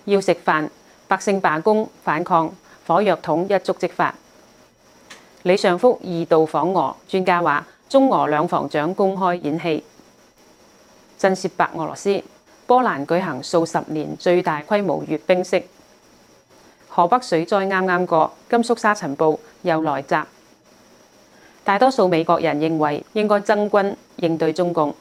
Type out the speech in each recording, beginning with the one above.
要食飯，百姓罷工反抗，火藥桶一觸即發。李尚福2度訪俄，專家話中俄兩防長公開演戲。震懾白俄羅斯，波蘭舉行數十年最大規模閱兵式。河北水災啱啱過，甘肅沙塵暴又來襲。大多數美國人認為應該增軍應對中共。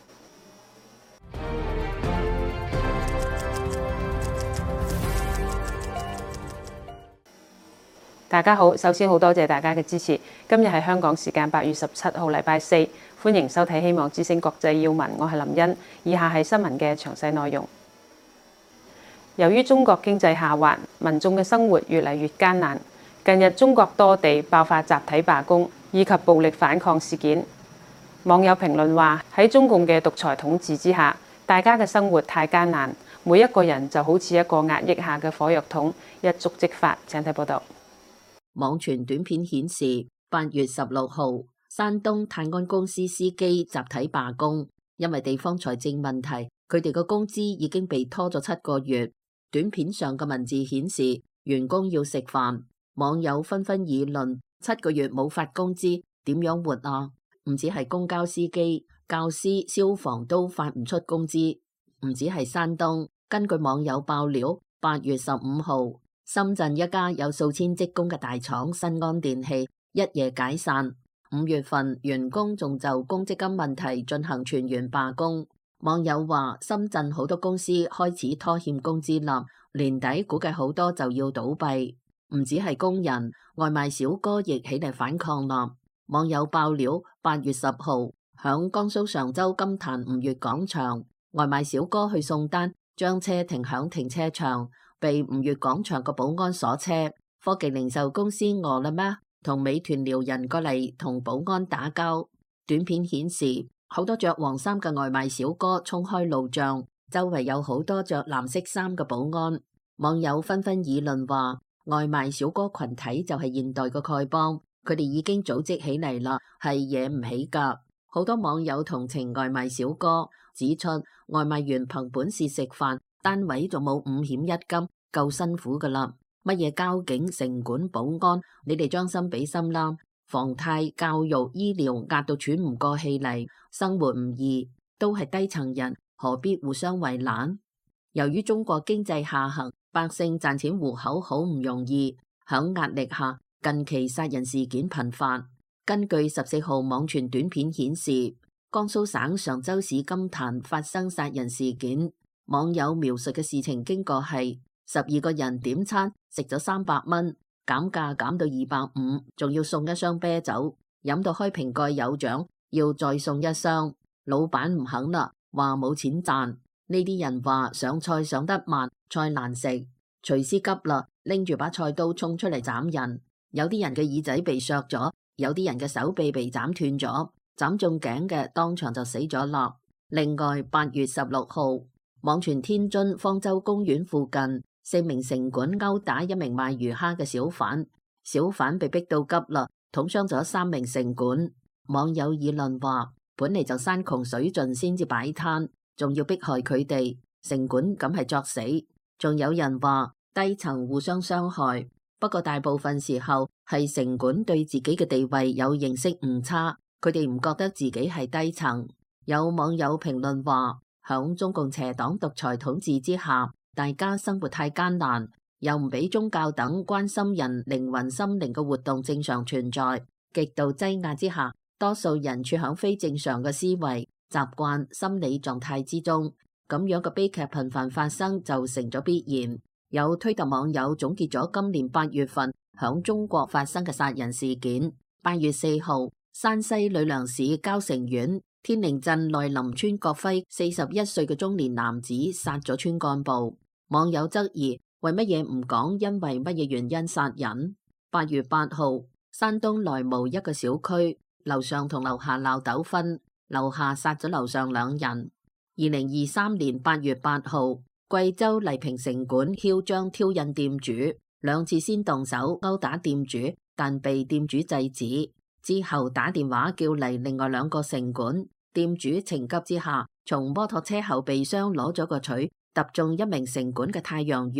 大家好，首先好多謝大家嘅支持。今日係香港時間8月17號，禮拜四，歡迎收睇《希望之聲國際要聞》，我係林茵。以下係新聞嘅詳細內容。由於中國經濟下滑，民眾嘅生活越嚟越艱難。近日中國多地爆發集體罷工以及暴力反抗事件。網友評論話：喺中共嘅獨裁統治之下，大家嘅生活太艱難，每一個人就好似一個壓抑下嘅火藥桶，一觸即發。請睇報道。 網傳短片顯示，8月16號，山東泰安公司司機集體罷工，因為地方財政問題，佢哋嘅工資已經被拖咗7個月。短片上嘅文字顯示，員工要食飯，網友紛紛議論：7個月冇發工資，點樣活啊？唔止係公交司機、教師、消防都發唔出工資。唔止係山東，根據網友爆料，8月15號。深圳一家有數千職工嘅大廠新安電器一夜解散。5月份，員工仲就公積金問題進行全員罷工。網友話，深圳好多公司開始拖欠工資啦，年底估計好多就要倒閉。唔止係工人，外賣小哥亦起嚟反抗啦。網友爆料，8月10號，響江蘇常州金壇吳越廣場，外賣小哥去送單，將車停響停車場，被吳越廣場個保安鎖車。科技零售公司餓了麼同美團撩人過嚟同保安打交。短片顯示，好多着黃衫嘅外賣小哥衝開路障，周圍有好多着藍色衫嘅保安。網友紛紛議論話，外賣小哥群體就係現代嘅丐幫，佢哋已經組織起嚟啦，係惹唔起噶。好多網友同情外賣小哥，指出外賣員憑本事食飯，單位仲冇5險1金，夠辛苦噶啦。乜嘢交警、城管、保安，你哋將心比心啦。房貸、教育、醫療壓到喘唔過氣嚟，生活唔易，都係低層人，何必互相為難？由於中國經濟下行，百姓賺錢糊口好唔容易，響壓力下，近期殺人事件頻發。根據14號網傳短片顯示，江蘇省常州市金壇發生殺人事件。網友描述嘅事情經過係：12個人點餐，食咗300蚊，減價減到250，仲要送一箱啤酒，飲到開瓶蓋有獎，要再送一箱。老闆唔肯啦，話冇錢賺。呢啲人話上菜上得慢，菜難食。廚師急啦，拎住把菜刀衝出嚟斬人。有啲人嘅耳仔被削咗，有啲人嘅手臂被斬斷咗，斬中頸嘅當場就死咗啦。另外，8月16號，網傳天津方舟公園附近4名城管毆打一名賣魚蝦嘅小販，小販被逼到急啦，捅傷咗3名城管。網友議論話，本嚟就山窮水盡先至擺攤，仲要迫害佢哋，城管咁係作死。仲有人話低層互相傷害，不過大部分時候係城管對自己嘅地位有認識誤差，佢哋唔覺得自己係低層。有網友評論話，響中共邪黨獨裁統治之下，大家生活太艱難，又唔俾宗教等關心人靈魂心靈嘅活動正常存在，極度擠壓之下，多數人處響非正常嘅思維、習慣、心理狀態之中，咁樣嘅悲劇頻繁發生就成咗必然。有推特網友總結咗今年8月份響中國發生嘅殺人事件。8月4號，山西呂梁市交城縣天寧鎮內林村國輝41歲嘅中年男子殺咗村幹部。網友質疑，為乜嘢唔講因為乜嘢原因殺人？8月8號，山東萊蕪一個小區，樓上同樓下鬧糾紛，樓下殺咗樓上2人。2023年8月8號，貴州黎平城管囂張挑釁店主，2次先動手毆打店主，但被店主制止，之後打電話叫嚟另外2個城管。店主情急之下，從摩托車後備箱攞咗個錘，揼中一名城管嘅太陽穴，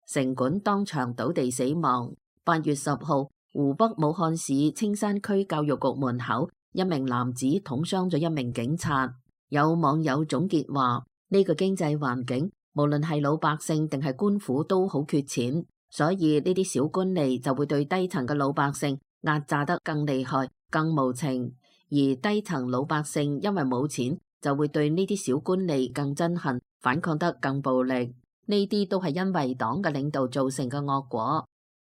城管當場倒地死亡。8月10號，湖北武漢市青山區教育局門口，一名男子捅傷咗一名警察。有網友總結話：呢個經濟環境，無論係老百姓定係官府都好缺錢，所以呢啲小官吏就會對低層嘅老百姓壓榨得更厲害、更無情，而低層老百姓因為冇錢，就會對呢啲小官吏更憎恨，反抗得更暴力。呢啲都係因為黨嘅領導造成嘅惡果。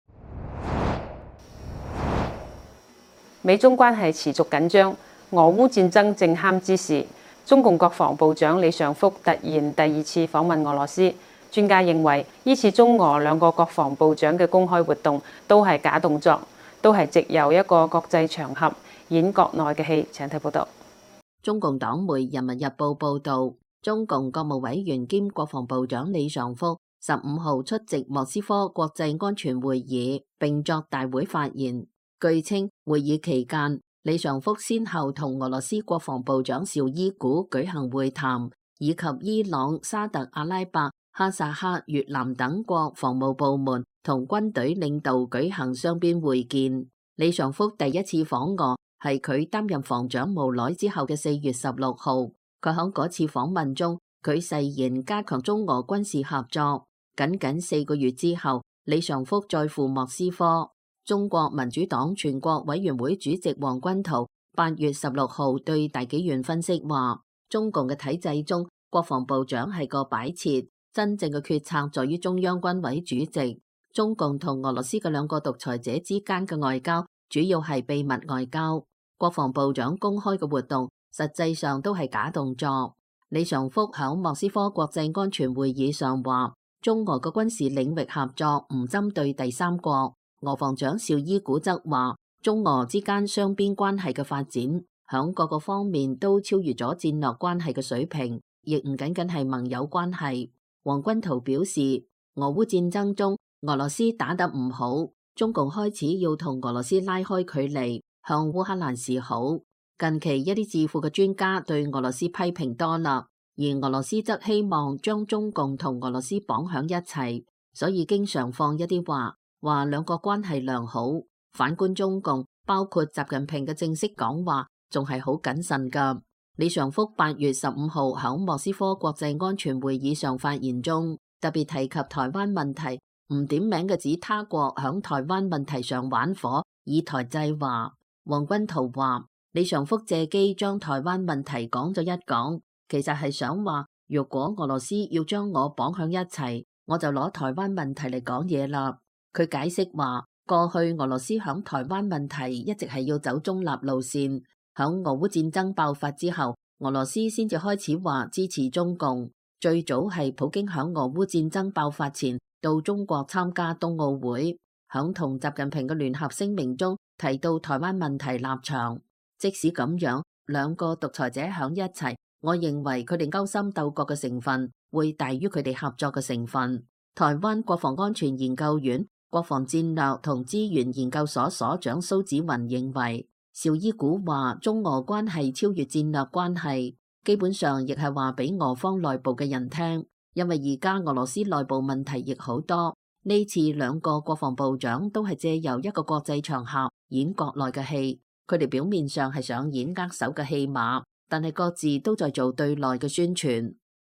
美中關係持續緊張，俄烏戰爭正酣之時，中共國防部長李尚福突然第2次訪問俄羅斯。專家認為，呢次中俄兩個國防部長嘅公開活動都係假動作，都係藉由一個國際場合演國內嘅戲。請睇報道。 中共黨媒《人民日報》報導，中共國務委員兼國防部長李尚福15號出席莫斯科國際安全會議並作大會發言。據稱，會議期間，李尚福先後同俄羅斯國防部長紹伊古舉行會談，以及伊朗、沙特阿拉伯、哈薩克、越南等國防務部門同軍隊領導舉行雙邊會見。李尚福第一次訪俄係佢擔任防長無耐之後嘅4月16號。佢喺嗰次訪問中，佢誓言加強中俄軍事合作。僅4個月之後，李尚福再赴莫斯科。中國民主黨全國委員會主席王軍濤8月16號對大紀元分析話：中共嘅體制中，國防部長係個擺設，真正嘅決策在於中央軍委主席。中共同俄羅斯嘅兩個獨裁者之間嘅外交，主要係秘密外交。國防部長公開嘅活動，實際上都係假動作。李尚福喺莫斯科國際安全會議上話：中俄嘅軍事領域合作唔針對第三國。俄防長紹伊古則話，中俄之間雙邊關係嘅發展，響各個方面都超越咗戰略關係嘅水平，亦唔僅僅係盟友關係。王軍濤表示，俄烏戰爭中，俄羅斯打得唔好，中共開始要同俄羅斯拉開距離，向烏克蘭示好。近期一啲智庫嘅專家對俄羅斯批評多啦，而俄羅斯則希望將中共同俄羅斯綁響一齊，所以經常放一啲話兩國關係良好。反觀中共，包括習近平嘅正式講話，仲係好謹慎噶。李尚福8月15號喺莫斯科國際安全會議上發言中，特別提及台灣問題，唔點名嘅指他國響台灣問題上玩火，以台制華。王軍濤話，李尚福借機將台灣問題講咗一講，其實係想話，如果俄羅斯要將我綁響一齊，我就攞台灣問題嚟講嘢啦。佢解釋話，過去俄羅斯響台灣問題一直係要走中立路線，響俄烏戰爭爆發之後，俄羅斯先至開始話支持中共。最早係普京響俄烏戰爭爆發前到中國參加冬奧會，響同習近平嘅聯合聲明中提到台灣問題立場。即使咁樣，兩個獨裁者響一齊，我認為佢哋勾心鬥角嘅成分會大於佢哋合作嘅成分。台灣國防安全研究院國防戰略同資源研究所所長蘇紫雲認為，紹伊古話中俄關係超越戰略關係，基本上亦係話俾俄方內部嘅人聽，因為而家俄羅斯內部問題亦好多。呢次兩個國防部長都係借由一個國際場合演國內嘅戲，佢哋表面上係想演握手嘅戲碼，但係各自都在做對內嘅宣傳。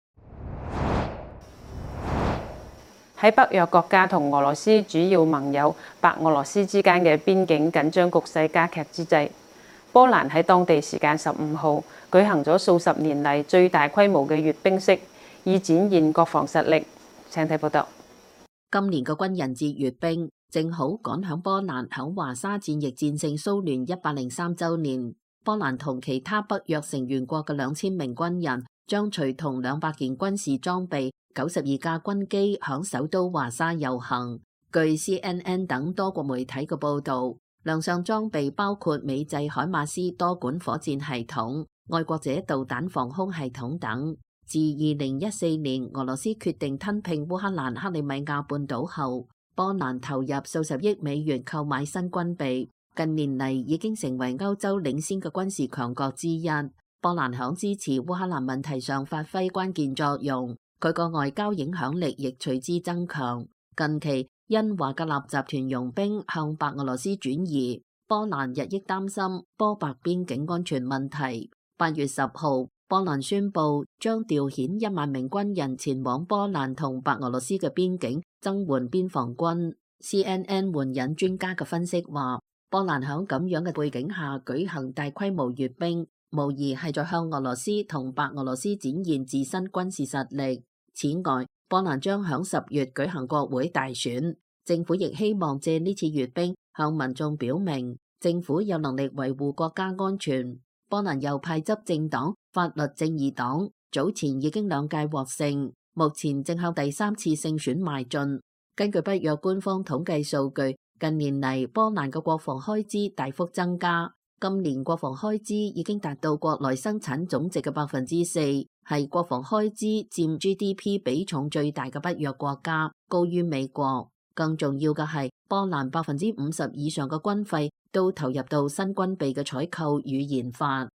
喺北約國家同俄羅斯主要盟友白俄羅斯之間嘅邊境緊張局勢加劇之際，波蘭喺當地時間15號舉行咗數十年嚟最大規模嘅閱兵式，以展現國防實力。請睇報道。 今年嘅軍人節閱兵正好趕響波蘭喺華沙戰役戰勝蘇聯103週年。波蘭同其他北約成員國嘅2000名軍人將隨同200件軍事裝備、92架軍機響首都華沙遊行。據 CNN 等多國媒體嘅報導，亮相裝備包括美製海馬斯多管火箭系統、愛國者導彈防空系統等。自2014年俄羅斯決定吞併烏克蘭克里米亞半島後，波蘭投入數十億美元購買新軍備，近年嚟已經成為歐洲領先嘅軍事強國之一。波蘭響支持烏克蘭問題上發揮關鍵作用，佢個外交影響力亦隨之增強。 近期因華格納集團傭兵向白俄羅斯轉移，波蘭日益擔心波白邊境安全問題。8月10號，波蘭宣布將調遣1萬名軍人前往波蘭同白俄羅斯嘅邊境增援邊防軍。CNN 援引專家嘅分析話，波蘭響咁樣嘅背景下舉行大規模閱兵，無疑係在向俄羅斯同白俄羅斯展現自身軍事實力。此外，波蘭將響10月舉行國會大選，政府亦希望借呢次閱兵向民眾表明政府有能力維護國家安全。波蘭右派執政黨法律正義黨早前已經2屆獲勝，目前正向第3次勝選邁進。根據北約官方統計數據，近年嚟波蘭嘅國防開支大幅增加，今年國防開支已經達到國內生產總值嘅4%，係國防開支佔 GDP 比重最大嘅北約國家，高於美國。更重要嘅係，波蘭50%以上嘅軍費都投入到新軍備嘅採購與研發。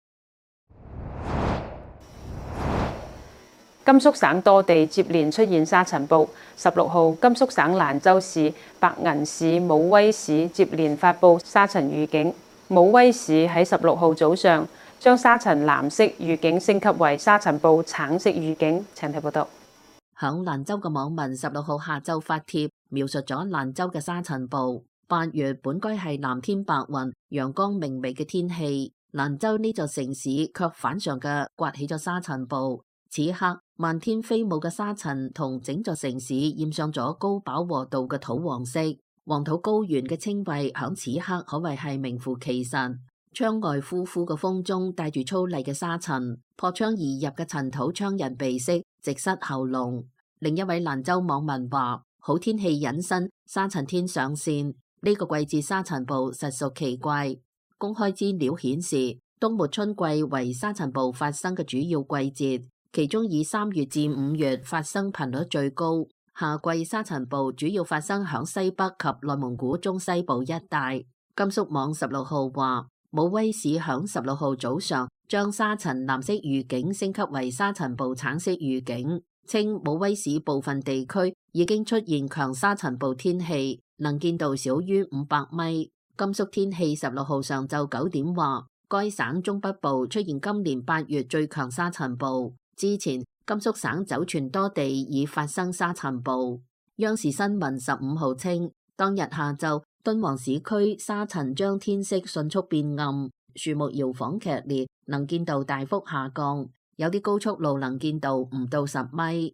甘肅省多地接連出現沙塵暴。16號，甘肅省蘭州市、白銀市、武威市接連發布沙塵預警。武威市喺16號早上將沙塵藍色預警升級為沙塵暴橙色預警。請睇報道。 響蘭州嘅網民16號下晝發帖，描述咗蘭州嘅沙塵暴。8月本該係藍天白雲、陽光明媚嘅天氣，蘭州呢座城市卻反常嘅颳起咗沙塵暴。此刻漫天飛舞嘅沙塵同整座城市染上咗高飽和度嘅土黃色，黃土高原嘅稱謂響此刻可謂係名副其實。窗外呼呼嘅風中帶住粗礪嘅沙塵，破窗而入嘅塵土嗆人鼻息，直塞喉嚨。另一位蘭州網民話：好天氣隱身，沙塵天上線。呢個季節沙塵暴實屬奇怪。公開資料顯示，冬末春季為沙塵暴發生嘅主要季節，其中以3月至5月發生頻率最高。夏季沙塵暴主要發生響西北及內蒙古中西部一帶。甘肅網16號話，武威市響16號早上將沙塵藍色預警升級為沙塵暴橙色預警，稱武威市部分地區已經出現強沙塵暴天氣，能見度少於500米。甘肅天氣16號上晝9點話，該省中北部出現今年8月最強沙塵暴。之前甘肅省酒泉多地已發生沙塵暴。央視新聞15號稱，當日下晝敦煌市區沙塵將天色迅速變暗，樹木搖晃劇烈，能見度大幅下降，有啲高速路能見度唔到10米。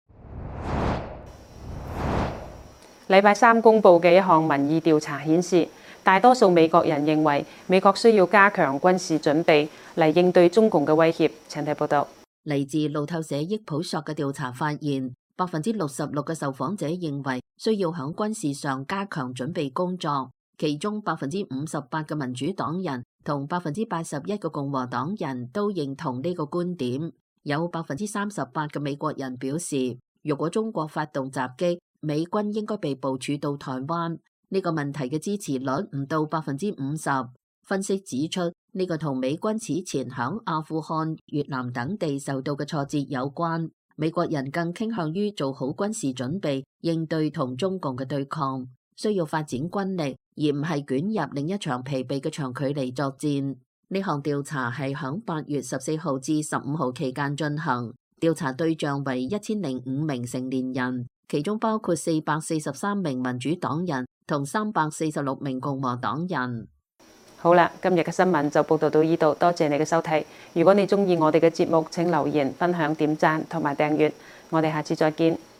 禮拜3公佈嘅一項民意調查顯示，大多數美國人認為美國需要加強軍事準備嚟應對中共嘅威脅。請睇報道。 嚟自路透社益普索嘅調查發現，66%嘅受訪者認為需要響軍事上加強準備工作，其中58%嘅民主黨人同81%嘅共和黨人都認同呢個觀點。有38%嘅美國人表示，如果中國發動襲擊，美軍應該被部署到台灣。呢個問題嘅支持率唔到50%。分析指出，呢個同美軍此前響阿富汗、越南等地受到嘅挫折有關。美國人更傾向於做好軍事準備，應對同中共嘅對抗，需要發展軍力，而唔係捲入另一場疲憊嘅長距離作戰。呢項調查係響8月14號至15號期間進行，調查對象為1005名成年人，其中包括443名民主黨人同346名共和黨人。 好啦，今日嘅新聞就報道到呢度，多謝你嘅收睇。如果你鍾意我哋嘅節目，請留言、分享、點讚同埋訂閱。我哋下次再見。